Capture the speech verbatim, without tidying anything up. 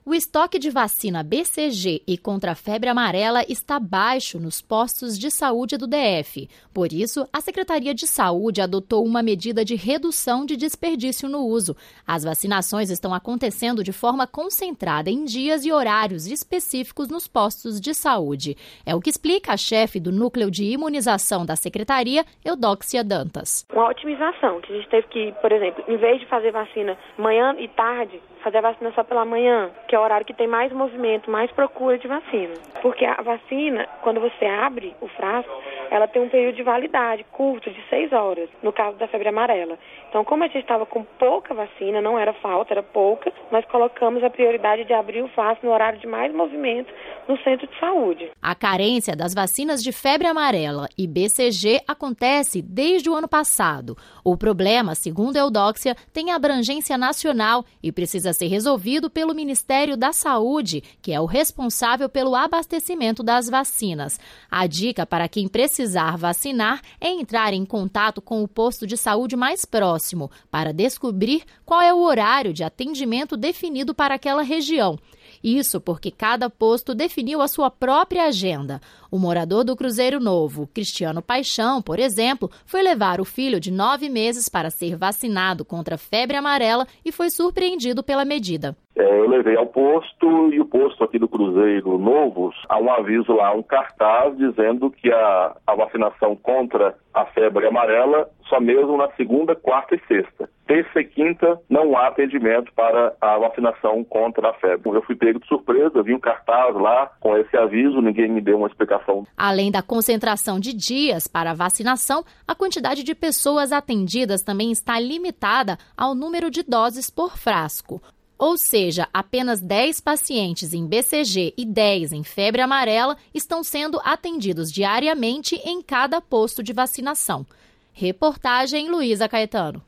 O estoque de vacina B C G e contra a febre amarela está baixo nos postos de saúde do D F. Por isso, a Secretaria de Saúde adotou uma medida de redução de desperdício no uso. As vacinações estão acontecendo de forma concentrada em dias e horários específicos nos postos de saúde. É o que explica a chefe do Núcleo de Imunização da Secretaria, Eudóxia Dantas. Uma otimização, que a gente teve que, por exemplo, em vez de fazer vacina manhã e tarde, fazer a vacina só pela manhã, que é o horário que tem mais movimento, mais procura de vacina. Porque a vacina, quando você abre o frasco, ela tem um período de validade curto, de seis horas, no caso da febre amarela. Então, como a gente estava com pouca vacina, não era falta, era pouca, nós colocamos a prioridade de abrir o frasco no horário de mais movimento no centro de saúde. A carência das vacinas de febre amarela e B C G acontece desde o ano passado. O problema, segundo a Eudóxia, tem abrangência nacional e precisa ser resolvido pelo Ministério da Saúde, que é o responsável pelo abastecimento das vacinas. A dica para quem precisar vacinar é entrar em contato com o posto de saúde mais próximo para descobrir qual é o horário de atendimento definido para aquela região. Isso porque cada posto definiu a sua própria agenda. O morador do Cruzeiro Novo, Cristiano Paixão, por exemplo, foi levar o filho de nove meses para ser vacinado contra a febre amarela e foi surpreendido pela medida. É, eu levei ao posto e o posto aqui do Cruzeiro Novo, há um aviso lá, um cartaz dizendo que a, a vacinação contra a febre amarela só mesmo na segunda, quarta e sexta. Terça e quinta não há atendimento para a vacinação contra a febre. Eu fui pego de surpresa, vi um cartaz lá com esse aviso, ninguém me deu uma explicação. Além da concentração de dias para a vacinação, a quantidade de pessoas atendidas também está limitada ao número de doses por frasco. Ou seja, apenas dez pacientes em B C G e dez em febre amarela estão sendo atendidos diariamente em cada posto de vacinação. Reportagem Luísa Caetano.